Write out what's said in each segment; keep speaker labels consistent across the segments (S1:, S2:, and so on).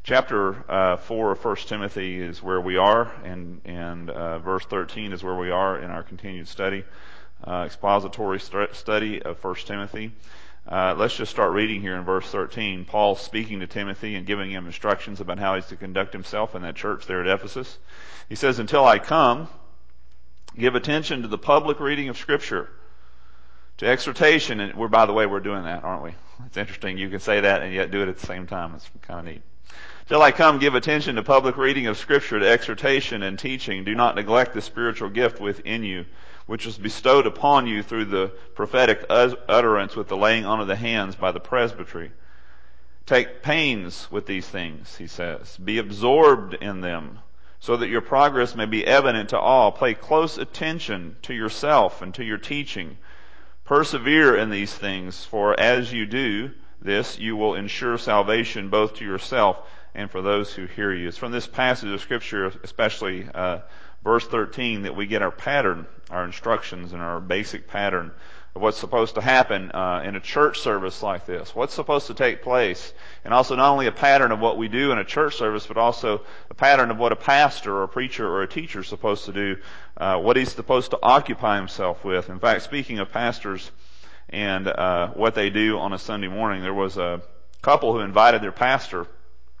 S1: Chapter 4 of 1 Timothy is where we are, and verse 13 is where we are in our continued study, expository study of 1 Timothy. Let's just start reading here in verse 13. Paul speaking to Timothy and giving him instructions about how he's to conduct himself in that church there at Ephesus. He says, "Until I come, give attention to the public reading of Scripture, to exhortation," and by the way, we're doing that, aren't we? It's interesting. You can say that and yet do it at the same time. It's kind of neat. "Till I come, give attention to public reading of Scripture, to exhortation and teaching. Do not neglect the spiritual gift within you, which was bestowed upon you through the prophetic utterance with the laying on of the hands by the presbytery. Take pains with these things," he says. "Be absorbed in them, so that your progress may be evident to all. Pay close attention to yourself and to your teaching. Persevere in these things, for as you do this, you will ensure salvation both to yourself and for those who hear you." It's from this passage of Scripture, especially verse 13, that we get our pattern, our instructions, and our basic pattern of what's supposed to happen in a church service like this. What's supposed to take place. And also not only a pattern of what we do in a church service, but also a pattern of what a pastor or a preacher or a teacher is supposed to do, what he's supposed to occupy himself with. In fact, speaking of pastors and what they do on a Sunday morning, there was a couple who invited their pastor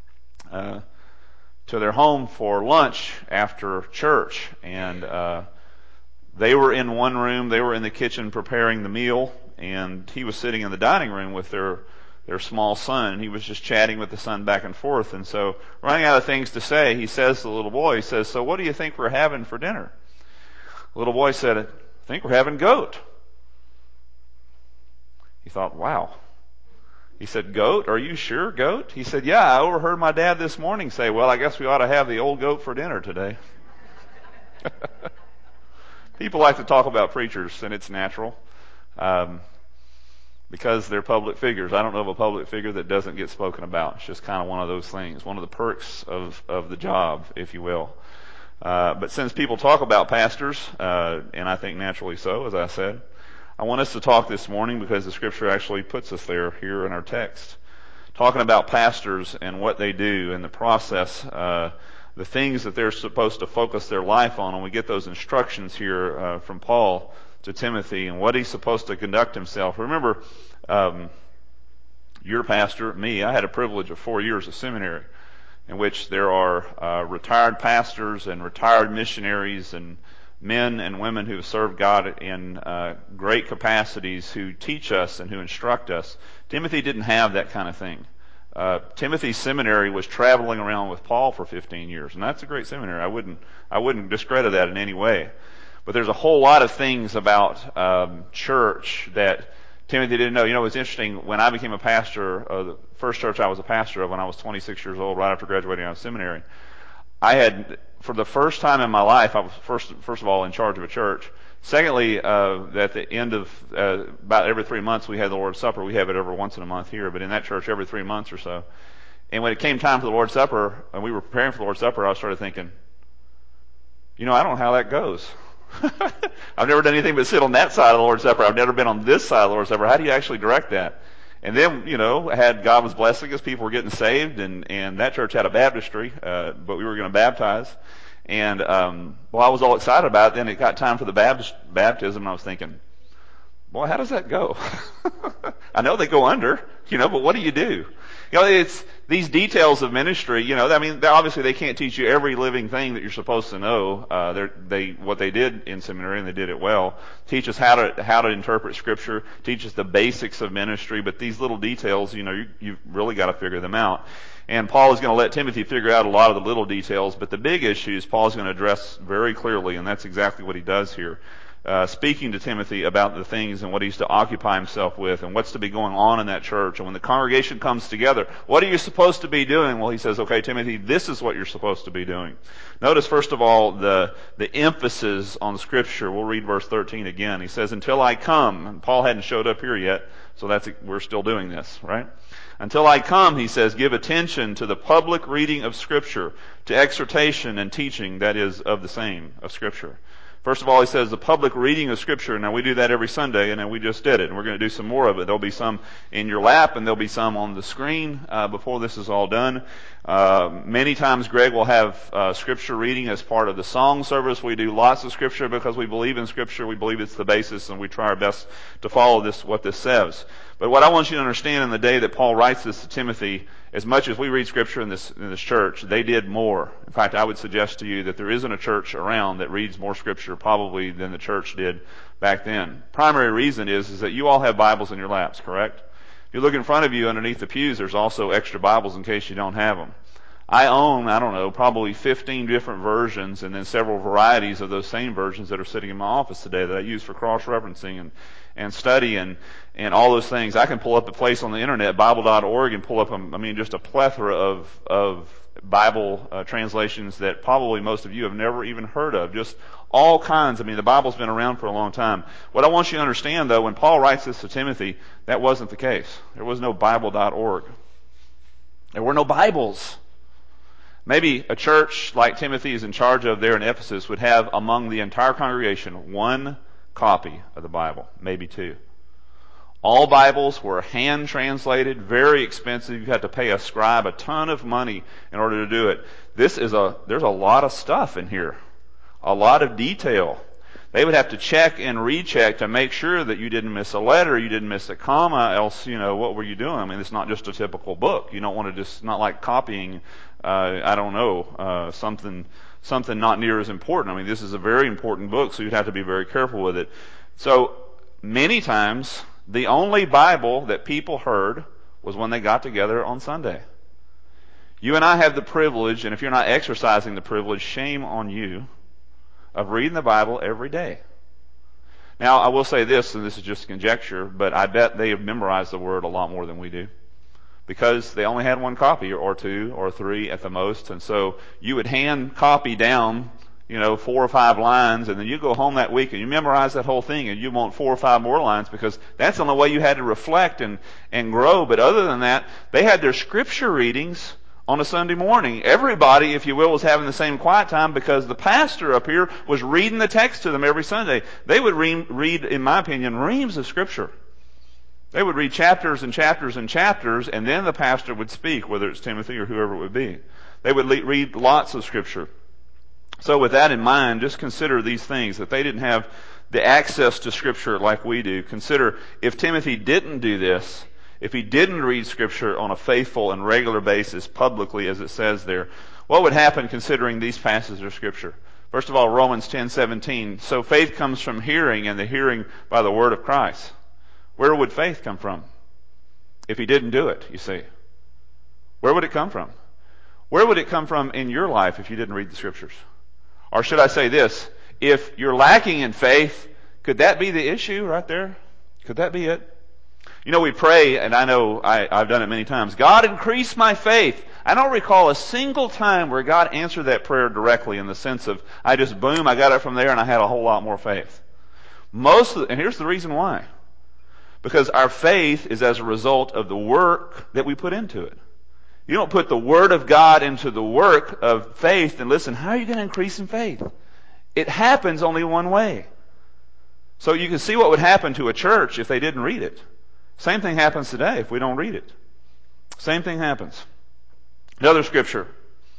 S1: to their home for lunch after church, and they were in one room, they were in the kitchen preparing the meal, and he was sitting in the dining room with their small son. He was just chatting with the son back and forth, and so running out of things to say, he says to the little boy, he says, "So what do you think we're having for dinner?" The little boy said, "I think we're having goat." He thought, wow. He said, "Goat? Are you sure, goat?" He said, "Yeah, I overheard my dad this morning say, well, I guess we ought to have the old goat for dinner today." People like to talk about preachers, and it's natural, because they're public figures. I don't know of a public figure that doesn't get spoken about. It's just kind of one of those things, one of the perks of the job, if you will. But since people talk about pastors, and I think naturally so, as I said, I want us to talk this morning because the Scripture actually puts us there here in our text. Talking about pastors and what they do and the process, the things that they're supposed to focus their life on. And we get those instructions here from Paul to Timothy and what he's supposed to conduct himself. Remember, your pastor, me, I had a privilege of 4 years of seminary in which there are retired pastors and retired missionaries and men and women who have served God in great capacities who teach us and who instruct us. Timothy didn't have that kind of thing. Timothy's seminary was traveling around with Paul for 15 years, and that's a great seminary. I wouldn't discredit that in any way. But there's a whole lot of things about church that Timothy didn't know. You know, it's interesting. When I became a pastor, the first church I was a pastor of when I was 26 years old, right after graduating out of seminary, I had, for the first time in my life, I was first of all in charge of a church. Secondly, at the end of about every 3 months we had the Lord's Supper. We have it every once in a month here, but in that church every 3 months or so. And when it came time for the Lord's Supper, and we were preparing for the Lord's Supper, I started thinking, I don't know how that goes. I've never done anything but sit on that side of the Lord's Supper. I've never been on this side of the Lord's Supper. How do you actually direct that? And then, had God was blessing us. People were getting saved, and that church had a baptistry, but we were going to baptize. And I was all excited about it. Then it got time for the baptism, and I was thinking, boy, how does that go? I know they go under, but what do you do? It's these details of ministry. Obviously they can't teach you every living thing that you're supposed to know. What they did in seminary, and they did it well, teach us how to interpret Scripture, teach us the basics of ministry. But these little details, you've really got to figure them out. And Paul is going to let Timothy figure out a lot of the little details, but the big issues Paul is going to address very clearly, and that's exactly what he does here. Speaking to Timothy about the things and what he's to occupy himself with and what's to be going on in that church. And when the congregation comes together, what are you supposed to be doing? Well, he says, okay, Timothy, this is what you're supposed to be doing. Notice, first of all, the emphasis on Scripture. We'll read verse 13 again. He says, "Until I come," and Paul hadn't showed up here yet, so we're still doing this, right? "Until I come," he says, "give attention to the public reading of Scripture, to exhortation and teaching," that is, of the same, of Scripture. First of all, he says the public reading of Scripture. Now, we do that every Sunday, and we just did it, and we're going to do some more of it. There'll be some in your lap, and there'll be some on the screen before this is all done. Many times Greg will have Scripture reading as part of the song service. We do lots of Scripture because we believe in Scripture. We believe it's the basis, and we try our best to follow what this says. But what I want you to understand in the day that Paul writes this to Timothy, as much as we read Scripture in this church, they did more. In fact, I would suggest to you that there isn't a church around that reads more Scripture probably than the church did back then. Primary reason is that you all have Bibles in your laps, correct? If you look in front of you underneath the pews, there's also extra Bibles in case you don't have them. I own, probably 15 different versions and then several varieties of those same versions that are sitting in my office today that I use for cross-referencing and study and all those things. I can pull up a place on the internet, Bible.org, and pull up, just a plethora of Bible translations that probably most of you have never even heard of. Just all kinds. The Bible's been around for a long time. What I want you to understand, though, when Paul writes this to Timothy, that wasn't the case. There was no Bible.org. There were no Bibles. Maybe a church like Timothy is in charge of there in Ephesus would have among the entire congregation one copy of the Bible, maybe two. All Bibles were hand translated, very expensive. You had to pay a scribe a ton of money in order to do it. There's a lot of stuff in here, a lot of detail. They would have to check and recheck to make sure that you didn't miss a letter, you didn't miss a comma, else, what were you doing? It's not just a typical book. You don't want to not like copying, something not near as important. This is a very important book, so you'd have to be very careful with it. So, many times, the only Bible that people heard was when they got together on Sunday. You and I have the privilege, and if you're not exercising the privilege, shame on you, of reading the Bible every day. Now, I will say this, and this is just conjecture, but I bet they have memorized the Word a lot more than we do, because they only had one copy, or two, or three at the most, and so you would hand copy down, 4 or 5 lines, and then you go home that week and you memorize that whole thing, and you want 4 or 5 more lines, because that's the only way you had to reflect and grow. But other than that, they had their Scripture readings on a Sunday morning. Everybody, if you will, was having the same quiet time because the pastor up here was reading the text to them every Sunday. They would read, in my opinion, reams of Scripture. They would read chapters and chapters and chapters, and then the pastor would speak, whether it's Timothy or whoever it would be. They would read lots of Scripture. So with that in mind, just consider these things, that they didn't have the access to Scripture like we do. Consider if Timothy didn't do this, if he didn't read Scripture on a faithful and regular basis, publicly as it says there, what would happen considering these passages of Scripture? First of all, Romans 10:17. So faith comes from hearing, and the hearing by the word of Christ. Where would faith come from if he didn't do it, you see? Where would it come from? Where would it come from in your life if you didn't read the Scriptures? Or should I say this, if you're lacking in faith, could that be the issue right there? Could that be it? We pray, and I know I've done it many times, God, increase my faith. I don't recall a single time where God answered that prayer directly in the sense of, I got it from there and I had a whole lot more faith. And here's the reason why. Because our faith is as a result of the work that we put into it. You don't put the Word of God into the work of faith, and listen, how are you going to increase in faith? It happens only one way. So you can see what would happen to a church if they didn't read it. Same thing happens today if we don't read it. Same thing happens. Another scripture.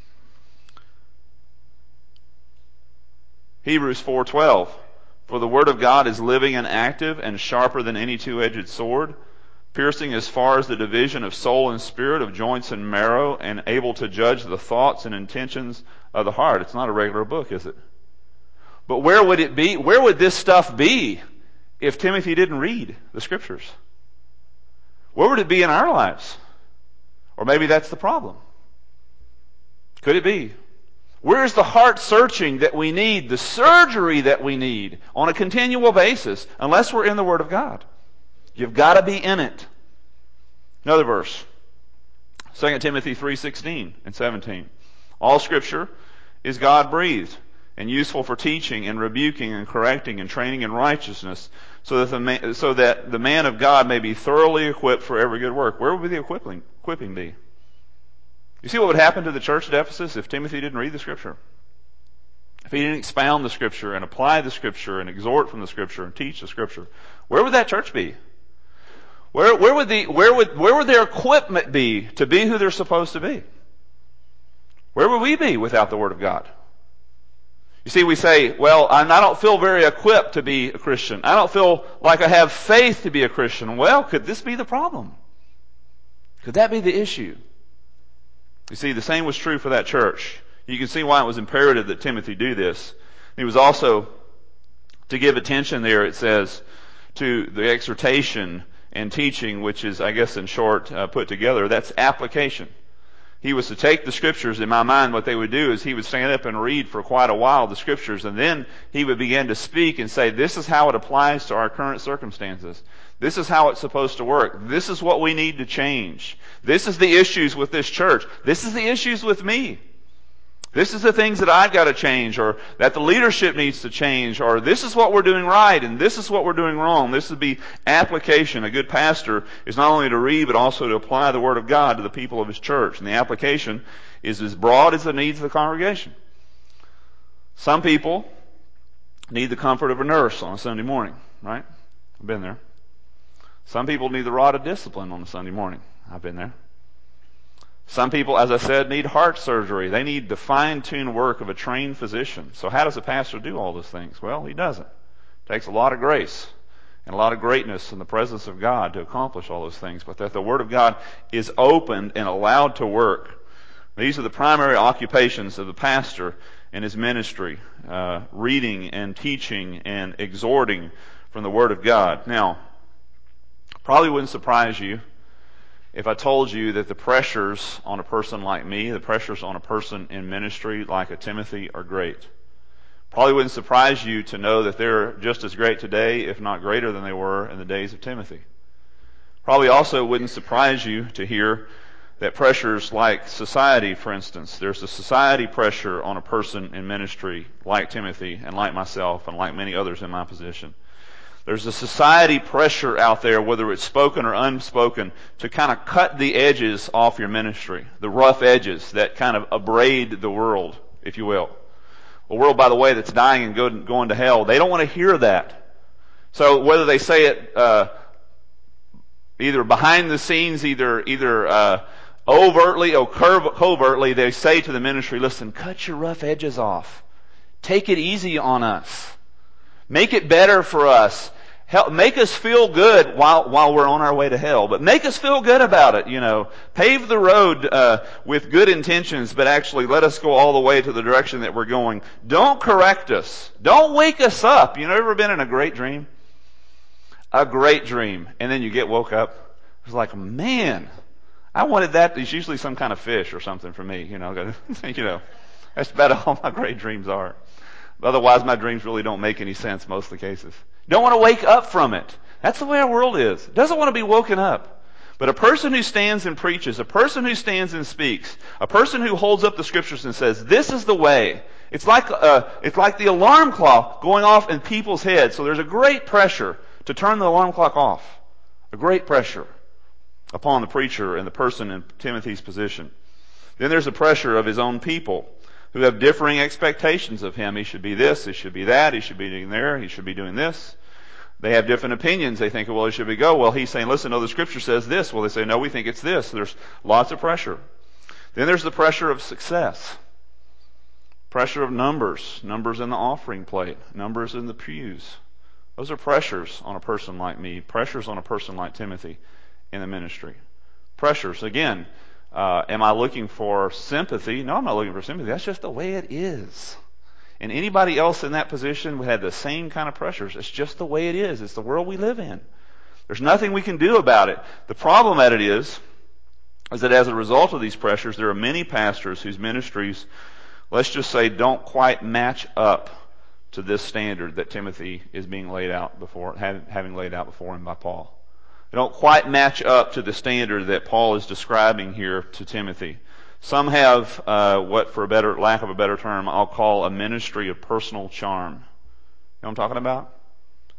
S1: Hebrews 4:12. For the word of God is living and active and sharper than any two-edged sword, piercing as far as the division of soul and spirit, of joints and marrow, and able to judge the thoughts and intentions of the heart. It's not a regular book, is it? But where would it be? Where would this stuff be if Timothy didn't read the Scriptures? Where would it be in our lives? Or maybe that's the problem. Could it be? Where's the heart searching that we need, the surgery that we need on a continual basis, unless we're in the Word of God? You've got to be in it. Another verse. 2 Timothy 3:16 and 17. All Scripture is God-breathed and useful for teaching and rebuking and correcting and training in righteousness, so that the man of God may be thoroughly equipped for every good work. Where would the equipping be? You see what would happen to the church at Ephesus if Timothy didn't read the Scripture? if he didn't expound the Scripture and apply the Scripture and exhort from the Scripture and teach the Scripture, where would that church be? Where would their equipment be to be who they're supposed to be? Where would we be without the Word of God? You see, we say, well, I don't feel very equipped to be a Christian. I don't feel like I have faith to be a Christian. Well, could this be the problem? Could that be the issue? You see, the same was true for that church. You can see why it was imperative that Timothy do this. He was also to give attention there, it says, to the exhortation and teaching, which is, I guess in short, put together. That's application. He was to take the Scriptures. In my mind, what they would do is he would stand up and read for quite a while the Scriptures, and then he would begin to speak and say, this is how it applies to our current circumstances. This is how it's supposed to work. This is what we need to change. This is the issues with this church. This is the issues with me. This is the things that I've got to change, or that the leadership needs to change, or this is what we're doing right, and this is what we're doing wrong. This would be application. A good pastor is not only to read, but also to apply the Word of God to the people of his church. And the application is as broad as the needs of the congregation. Some people need the comfort of a nurse on a Sunday morning, right? I've been there. Some people need the rod of discipline on a Sunday morning. I've been there. Some people, as I said, need heart surgery. They need the fine-tuned work of a trained physician. So how does a pastor do all those things? Well, he doesn't. It takes a lot of grace and a lot of greatness in the presence of God to accomplish all those things. But that the Word of God is opened and allowed to work. These are the primary occupations of the pastor in his ministry, reading and teaching and exhorting from the Word of God. Now, probably wouldn't surprise you if I told you that the pressures on a person like me, the pressures on a person in ministry like a Timothy, are great. Probably wouldn't surprise you to know that they're just as great today, if not greater than they were in the days of Timothy. Probably also wouldn't surprise you to hear that pressures like society, for instance, there's a society pressure on a person in ministry like Timothy and like myself and like many others in my position. There's a society pressure out there, whether it's spoken or unspoken, to kind of cut the edges off your ministry, the rough edges that kind of abrade the world, if you will. A world, by the way, that's dying and going to hell. They don't want to hear that. So whether they say it either behind the scenes, either overtly or covertly, they say to the ministry, listen, cut your rough edges off. Take it easy on us. Make it better for us. Make us feel good while we're on our way to hell. But make us feel good about it, you know. Pave the road with good intentions, but actually let us go all the way to the direction that we're going. Don't correct us. Don't wake us up. You know, ever been in a great dream? A great dream. And then you get woke up. It's like, man, I wanted that. It's usually some kind of fish or something for me, you know. That's about all my great dreams are. Otherwise, my dreams really don't make any sense most of the cases. Don't want to wake up from it. That's the way our world is. Doesn't want to be woken up. But a person who stands and preaches, a person who stands and speaks, a person who holds up the Scriptures and says, this is the way. It's like the alarm clock going off in people's heads. So there's a great pressure to turn the alarm clock off. A great pressure upon the preacher and the person in Timothy's position. Then there's the pressure of his own people, who have differing expectations of him. He should be this, he should be that, he should be doing there, he should be doing this. They have different opinions. They think, well, he should be go. Well, he's saying, listen, no, the Scripture says this. Well, they say, no, we think it's this. There's lots of pressure. Then there's the pressure of success. Pressure of numbers. Numbers in the offering plate. Numbers in the pews. Those are pressures on a person like me. Pressures on a person like Timothy in the ministry. Pressures. Again, am I looking for sympathy? No, I'm not looking for sympathy. That's just the way it is. And anybody else in that position would have the same kind of pressures. It's just the way it is. It's the world we live in. There's nothing we can do about it. The problem at it is that as a result of these pressures, there are many pastors whose ministries, let's just say, don't quite match up to this standard that Timothy is being laid out before, having laid out before him by Paul. They don't quite match up to the standard that Paul is describing here to Timothy. Some have what, for lack of a better term, I'll call a ministry of personal charm. You know what I'm talking about?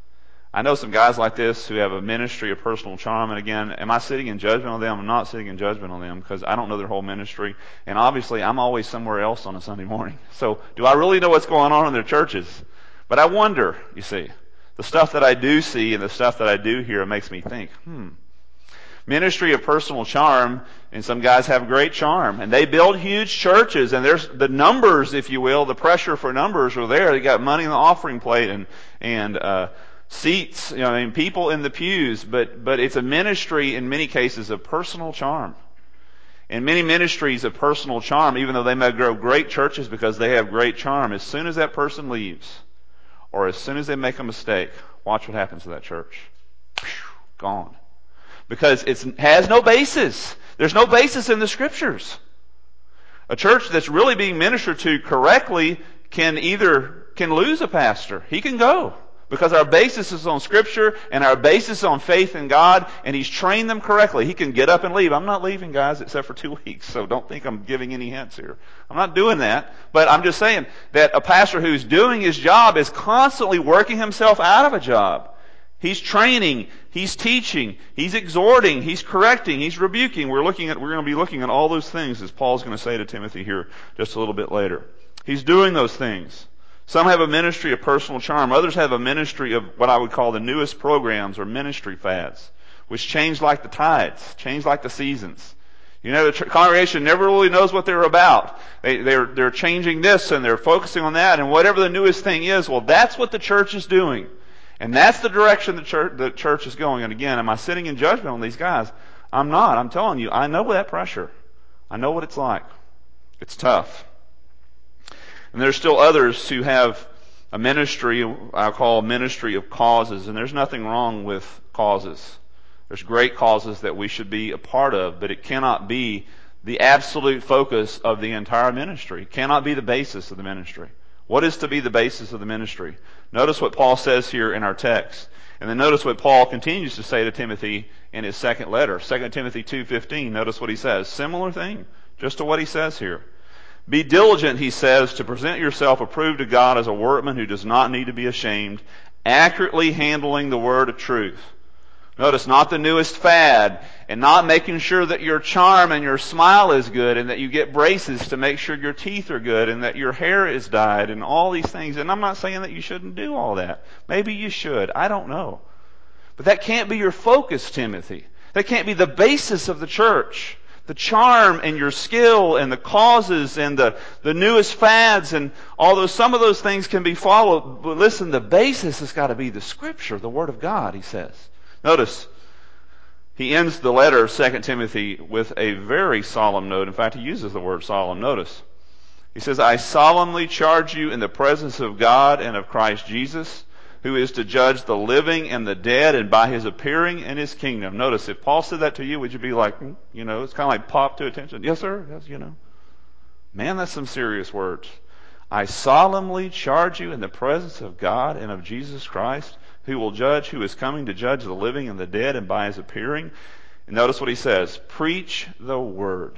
S1: I know some guys like this who have a ministry of personal charm, and again, am I sitting in judgment on them? I'm not sitting in judgment on them because I don't know their whole ministry, and obviously I'm always somewhere else on a Sunday morning. So do I really know what's going on in their churches? But I wonder, you see, the stuff that I do see and the stuff that I do hear, it makes me think, Ministry of personal charm, and some guys have great charm, and they build huge churches, and there's the numbers, if you will, the pressure for numbers are there. They got money in the offering plate and seats, people in the pews, but it's a ministry in many cases of personal charm. And many ministries of personal charm, even though they may grow great churches because they have great charm, as soon as that person leaves, or as soon as they make a mistake, watch what happens to that church. Gone. Because it has no basis. There's no basis in the Scriptures. A church that's really being ministered to correctly can lose a pastor. He can go. Because our basis is on Scripture and our basis is on faith in God, and He's trained them correctly. He can get up and leave. I'm not leaving, guys, except for 2 weeks, so don't think I'm giving any hints here. I'm not doing that, but I'm just saying that a pastor who's doing his job is constantly working himself out of a job. He's training, he's teaching, he's exhorting, he's correcting, he's rebuking. We're going to be looking at all those things, as Paul's going to say to Timothy here just a little bit later. He's doing those things. Some have a ministry of personal charm. Others have a ministry of what I would call the newest programs or ministry fads, which change like the tides, change like the seasons. The congregation never really knows what they're about. They're changing this and they're focusing on that, and whatever the newest thing is, well, that's what the church is doing. And that's the direction the church is going. And again, am I sitting in judgment on these guys? I'm not. I'm telling you, I know that pressure. I know what it's like. It's tough. And there's still others who have a ministry, I call a ministry of causes. And there's nothing wrong with causes. There's great causes that we should be a part of, but it cannot be the absolute focus of the entire ministry. It cannot be the basis of the ministry. What is to be the basis of the ministry? Notice what Paul says here in our text. And then notice what Paul continues to say to Timothy in his second letter. 2 Timothy 2:15. Notice what he says. Similar thing, just to what he says here. Be diligent, he says, to present yourself approved to God as a workman who does not need to be ashamed, accurately handling the word of truth. Notice, not the newest fad, and not making sure that your charm and your smile is good, and that you get braces to make sure your teeth are good, and that your hair is dyed, and all these things. And I'm not saying that you shouldn't do all that. Maybe you should. I don't know. But that can't be your focus, Timothy. That can't be the basis of the church. The charm and your skill and the causes and the newest fads and all those, some of those things can be followed. But listen, the basis has got to be the Scripture, the Word of God, he says. Notice, he ends the letter of 2 Timothy with a very solemn note. In fact, he uses the word solemn. Notice, he says, I solemnly charge you in the presence of God and of Christ Jesus, who is to judge the living and the dead, and by his appearing in his kingdom. Notice, if Paul said that to you, would you be like, it's kind of like pop to attention. Yes, sir. Yes, Man, that's some serious words. I solemnly charge you in the presence of God and of Jesus Christ, who is coming to judge the living and the dead, and by his appearing. And notice what he says, preach the word.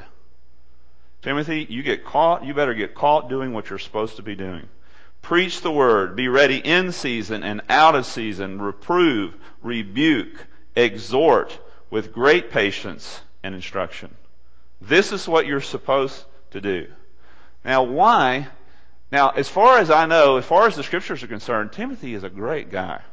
S1: Timothy, you better get caught doing what you're supposed to be doing. Preach the word. Be ready in season and out of season. Reprove, rebuke, exhort with great patience and instruction. This is what you're supposed to do. Now, why? Now, as far as I know, as far as the Scriptures are concerned, Timothy is a great guy.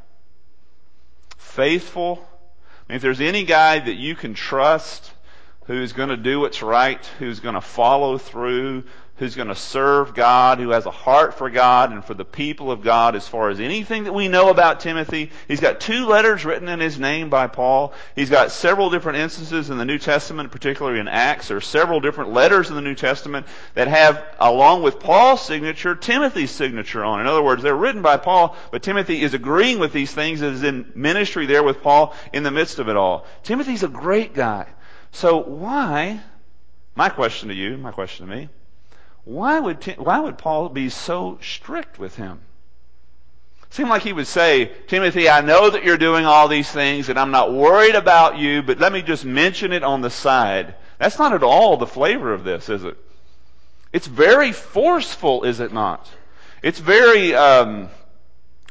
S1: Faithful. If there's any guy that you can trust who's going to do what's right, who's going to follow through, who's going to serve God, who has a heart for God and for the people of God, as far as anything that we know about Timothy, he's got 2 letters written in his name by Paul. He's got several different instances in the New Testament, particularly in Acts. There are several different letters in the New Testament that have, along with Paul's signature, Timothy's signature on. In other words, they're written by Paul, but Timothy is agreeing with these things, is in ministry there with Paul in the midst of it all. Timothy's a great guy. So why, my question to you, my question to me, why would Paul be so strict with him? It seemed like he would say, Timothy, I know that you're doing all these things and I'm not worried about you, but let me just mention it on the side. That's not at all the flavor of this, is it? It's very forceful, is it not? It's very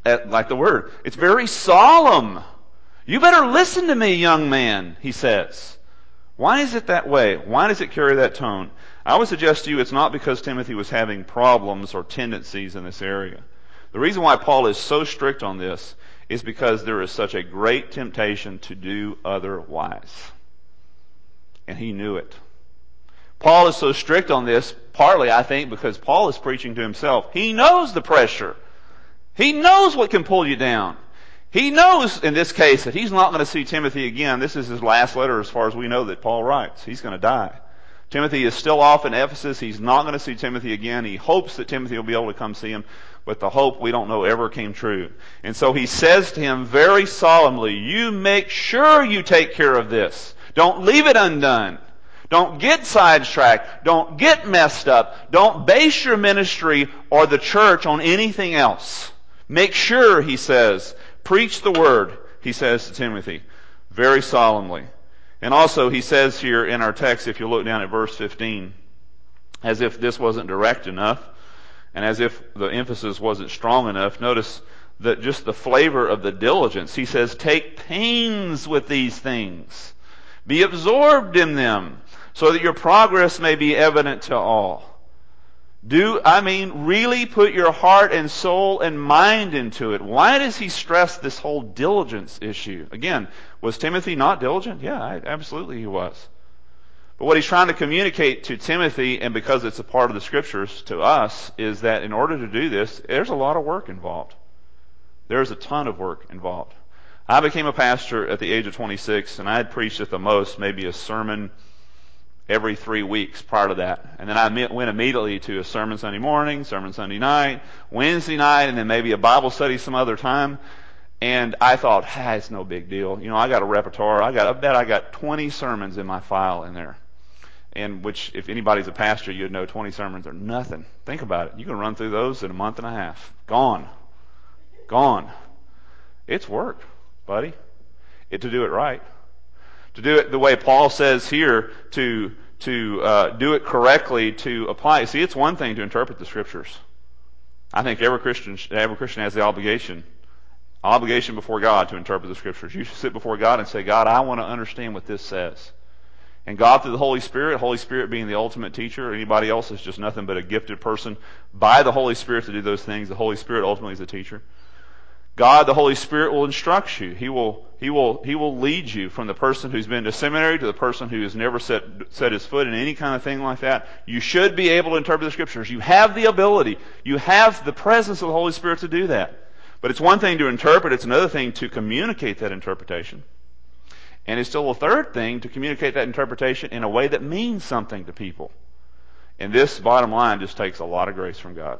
S1: like the word. It's very solemn. You better listen to me, young man, he says. Why is it that way? Why does it carry that tone? I would suggest to you it's not because Timothy was having problems or tendencies in this area. The reason why Paul is so strict on this is because there is such a great temptation to do otherwise. And he knew it. Paul is so strict on this, partly, I think, because Paul is preaching to himself. He knows the pressure. He knows what can pull you down. He knows, in this case, that he's not going to see Timothy again. This is his last letter as far as we know that Paul writes. He's going to die. Timothy is still off in Ephesus. He's not going to see Timothy again. He hopes that Timothy will be able to come see him, but the hope, we don't know, ever came true. And so he says to him very solemnly, you make sure you take care of this. Don't leave it undone. Don't get sidetracked. Don't get messed up. Don't base your ministry or the church on anything else. Make sure, he says, preach the word, he says to Timothy, very solemnly. And also, he says here in our text, if you look down at verse 15, as if this wasn't direct enough, and as if the emphasis wasn't strong enough, notice that just the flavor of the diligence. He says, take pains with these things. Be absorbed in them, so that your progress may be evident to all. Really put your heart and soul and mind into it. Why does he stress this whole diligence issue? Again, was Timothy not diligent? Yeah, absolutely he was. But what he's trying to communicate to Timothy, and because it's a part of the Scriptures to us, is that in order to do this, there's a lot of work involved. There's a ton of work involved. I became a pastor at the age of 26, and I had preached at the most maybe a sermon every 3 weeks prior to that. And then I went immediately to a sermon Sunday morning, sermon Sunday night, Wednesday night, and then maybe a Bible study some other time. And I thought, it's no big deal. I got a repertoire. I bet I got 20 sermons in my file in there. And which, if anybody's a pastor, you'd know 20 sermons are nothing. Think about it. You can run through those in a month and a half. Gone. It's work, buddy. To do it right. To do it the way Paul says here, to do it correctly, to apply it. See, it's one thing to interpret the Scriptures. I think every Christian has the obligation before God to interpret the Scriptures. You should sit before God and say, God, I want to understand what this says. And God, through the Holy Spirit being the ultimate teacher, anybody else is just nothing but a gifted person by the Holy Spirit to do those things. The Holy Spirit ultimately is the teacher. God, the Holy Spirit, will instruct you. He will lead you from the person who's been to seminary to the person who has never set his foot in any kind of thing like that. You should be able to interpret the Scriptures. You have the ability. You have the presence of the Holy Spirit to do that. But it's one thing to interpret. It's another thing to communicate that interpretation. And it's still a third thing to communicate that interpretation in a way that means something to people. And this, bottom line, just takes a lot of grace from God.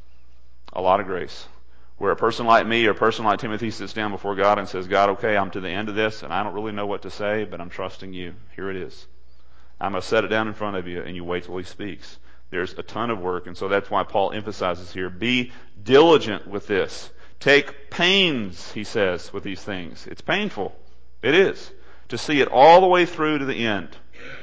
S1: A lot of grace. Where a person like me or a person like Timothy sits down before God and says, God, okay, I'm to the end of this and I don't really know what to say, but I'm trusting you. Here it is. I'm going to set it down in front of you and you wait till he speaks. There's a ton of work, and so that's why Paul emphasizes here, be diligent with this. Take pains, he says, with these things. It's painful. It is. To see it all the way through to the end.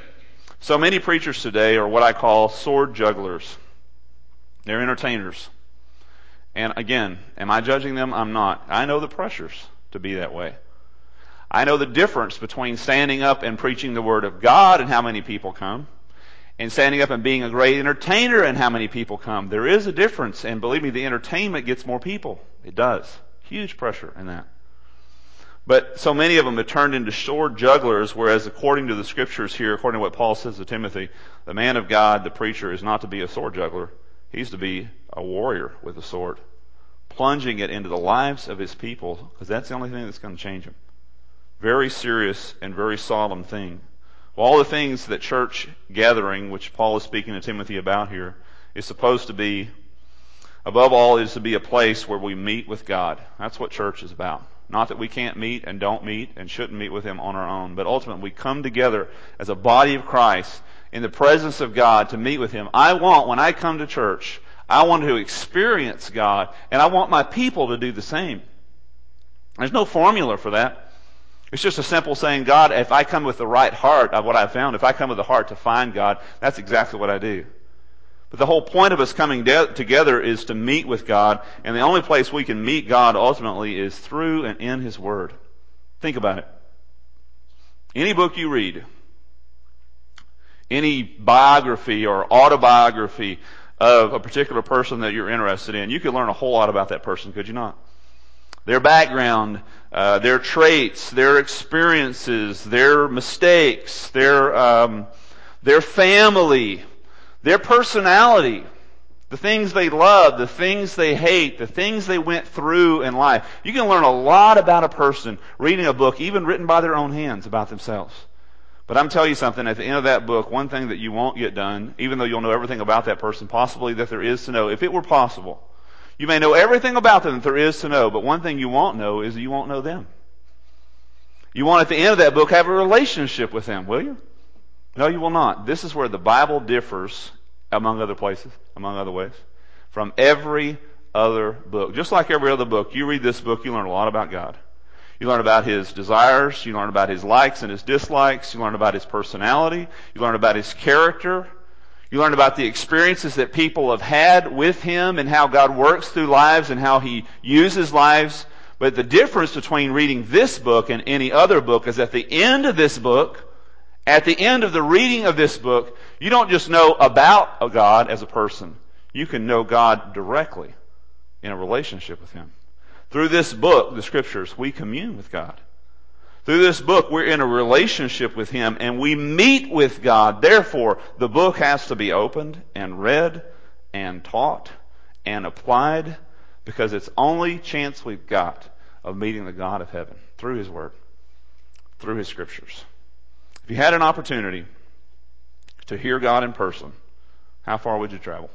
S1: So many preachers today are what I call sword jugglers. They're entertainers. And again, am I judging them? I'm not. I know the pressures to be that way. I know the difference between standing up and preaching the Word of God and how many people come, and standing up and being a great entertainer and how many people come. There is a difference, and believe me, the entertainment gets more people. It does. Huge pressure in that. But so many of them have turned into sword jugglers, whereas according to the Scriptures here, according to what Paul says to Timothy, the man of God, the preacher, is not to be a sword juggler. He's to be a warrior with a sword, plunging it into the lives of his people, because that's the only thing that's going to change them. Very serious and very solemn thing. Well, all the things that church gathering, which Paul is speaking to Timothy about here, is supposed to be, above all, is to be a place where we meet with God. That's what church is about. Not that we can't meet and don't meet and shouldn't meet with Him on our own, but ultimately we come together as a body of Christ in the presence of God to meet with Him. When I come to church, I want to experience God, and I want my people to do the same. There's no formula for that. It's just a simple saying, God, if I come with the right heart of what I've found, if I come with the heart to find God, that's exactly what I do. But the whole point of us coming together is to meet with God, and the only place we can meet God ultimately is through and in His Word. Think about it. Any book you read, any biography or autobiography of a particular person that you're interested in, you could learn a whole lot about that person, could you not? Their background, their traits, their experiences, their mistakes, their family, their personality, the things they love, the things they hate, the things they went through in life. You can learn a lot about a person reading a book, even written by their own hands, about themselves. But I'm telling you something, at the end of that book, one thing that you won't get done, even though you'll know everything about that person, possibly that there is to know, if it were possible, you may know everything about them that there is to know, but one thing you won't know is that you won't know them. You won't, at the end of that book, have a relationship with them, will you? No, you will not. This is where the Bible differs, among other places, among other ways, from every other book. Just like every other book, you read this book, you learn a lot about God. You learn about His desires, you learn about His likes and His dislikes, you learn about His personality, you learn about His character, you learn about the experiences that people have had with Him and how God works through lives and how He uses lives. But the difference between reading this book and any other book is at the end of this book, at the end of the reading of this book, you don't just know about a God as a person. You can know God directly in a relationship with Him. Through this book, the Scriptures, we commune with God. Through this book, we're in a relationship with Him and we meet with God. Therefore, the book has to be opened and read and taught and applied, because it's the only chance we've got of meeting the God of heaven through His Word, through His Scriptures. If you had an opportunity to hear God in person, how far would you travel?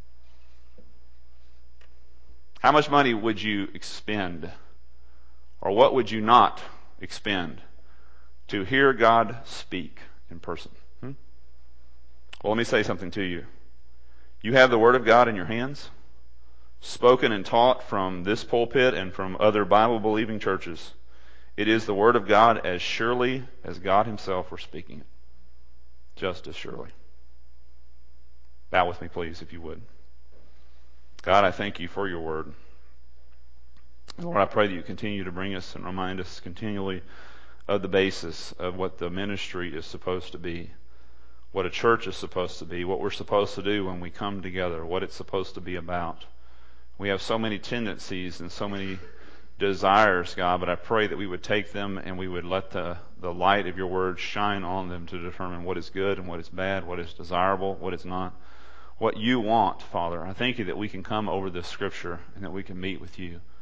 S1: How much money would you expend? Or what would you not expend to hear God speak in person? Well, let me say something to you. You have the Word of God in your hands, spoken and taught from this pulpit and from other Bible-believing churches. It is the Word of God as surely as God Himself were speaking it. Just as surely. Bow with me, please, if you would. God, I thank You for Your Word. Lord, I pray that You continue to bring us and remind us continually of the basis of what the ministry is supposed to be, what a church is supposed to be, what we're supposed to do when we come together, what it's supposed to be about. We have so many tendencies and so many desires, God, but I pray that we would take them and we would let the light of Your Word shine on them to determine what is good and what is bad, what is desirable, what is not, what You want, Father. I thank You that we can come over this Scripture and that we can meet with You.